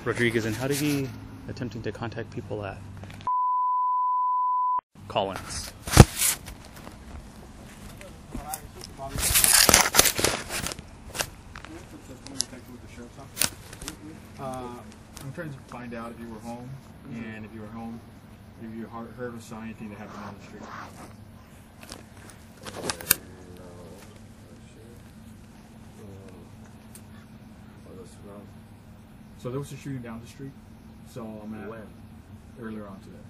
Rodriguez in Jauregui attempting to contact people at Collins. I'm trying to find out if you were home, and if you were home, if you heard or saw anything that happened on the street. So there was a shooting down the street. So I'm at earlier on today.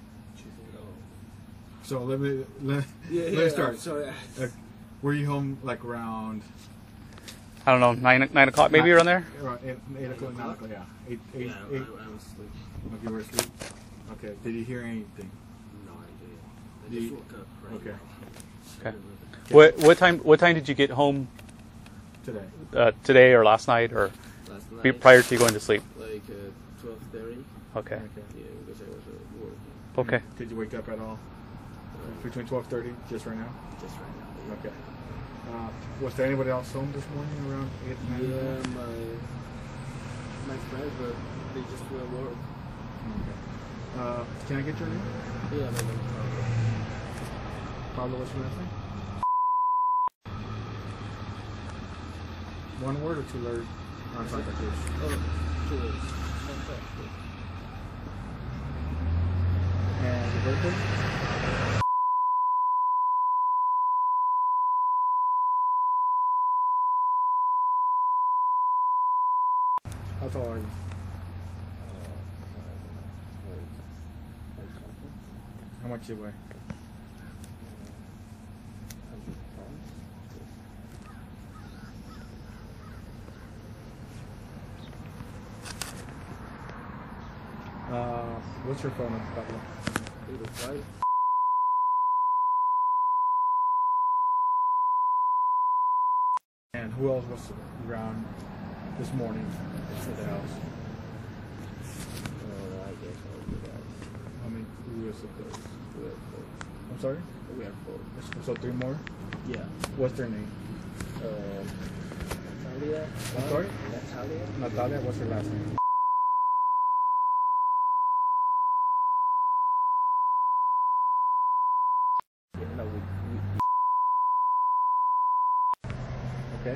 So let me start. Sorry. Were you home like around? I don't know, 9 o'clock maybe around there? Around 8 o'clock, 9 o'clock, yeah. 8. I was asleep. Okay, you were asleep? Okay, did you hear anything? No, I didn't. I just woke up right Okay. Okay. What time did you get home Today. today or last night or last night. prior to going to sleep? Like 12:30. Okay. Okay. Yeah, because I was at work. Okay. Did you wake up at all? Between 12:30, just right now? Just right now. Yeah. Okay. Was there anybody else home this morning around 8, 9? Yeah, my friends, but they just were at work. Okay. Can I get your name? Yeah, my name is Pablo. Pablo, what's your last name? One word or 2 letters? On Santa Cruz. Oh, 2 days. Fantastic. And your birthday? How tall are you? How much do you weigh? What's your phone number, Pablo? 805. And who else was around this morning at the house? I guess all you guys. How many? Who was it? We are 4. I'm sorry? We are 4. So 3 more? Yeah. What's their name? Natalia. I'm sorry? Natalia. Natalia, what's her last name? Yeah, no, Okay.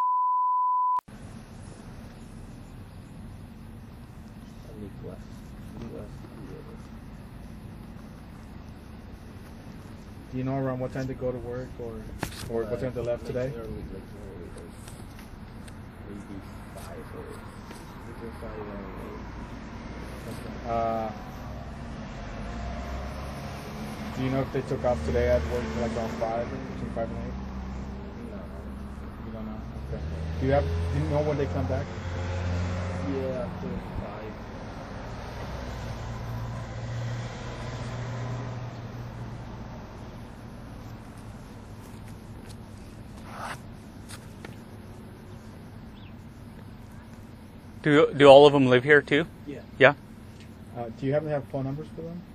Nicolas. Do you know around what time they go to work or what time they left today? Early, maybe 5 or between 5 and 8. Do you know if they took off today at work like around 5, between 5 and 8? No. You don't know? Okay. Do you know when they come back? Yeah, after 5. Do all of them live here too? Yeah. Yeah. Do you happen to have phone numbers for them?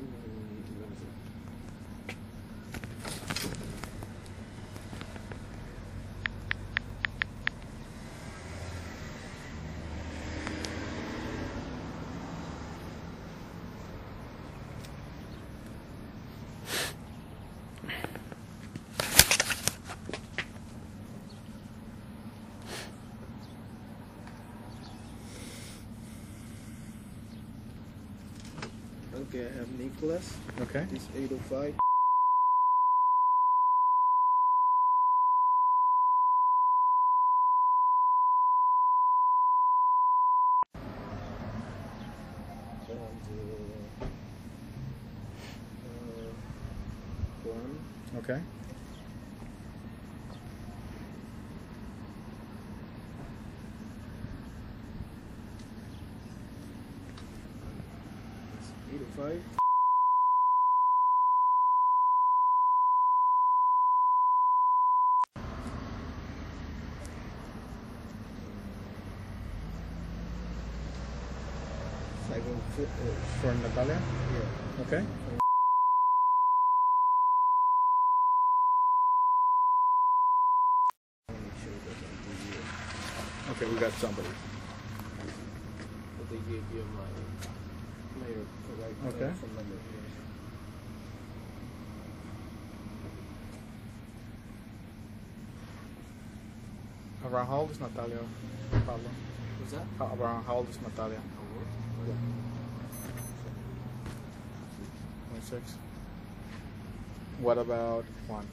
Okay, I have Nicholas. Okay. He's 805. Juan. Okay. It's 805. For Natalia? Yeah. Okay. Make sure it doesn't do you. Okay, we got somebody. they gave you my correct Okay. phone number here. Around how old is Natalia? Pablo? What's that? Around how old is Natalia? 26. What about Juan?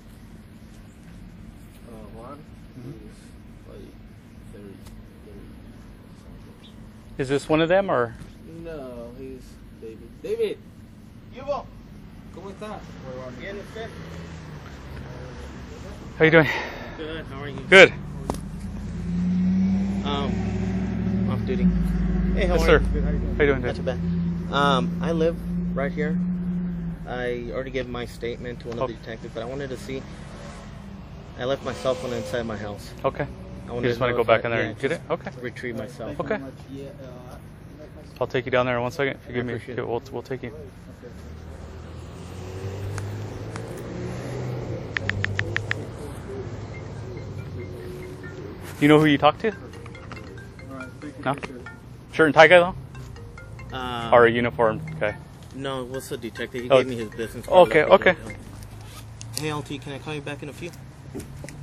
Juan Mhm. is like 30, 30 something. Is this one of them or? No, he's David. David! Yubo! ¿Cómo está? Bien, usted? How you doing? Good, how are you? Good. Off duty. Hey, how Yes, are sir. you? Good, how you doing? How you doing, Not too Dad? bad. I live right here. I already gave my statement to one of the Okay. detectives, but I wanted to see. I left my cell phone inside my house. Okay. I You just want to go back in there and get it? Okay. Retrieve my cell phone. Okay. I'll take you down there in 1 second. If you give me, appreciate it. we'll take you. You know who you talked to? Alright, thank you. No? Appreciate it. Shirt and tie guy though, Uh, or a uniformed guy? No, it was a detective. He Oh. gave me his business Okay, card. okay. Hey, LT, can I call you back in a few?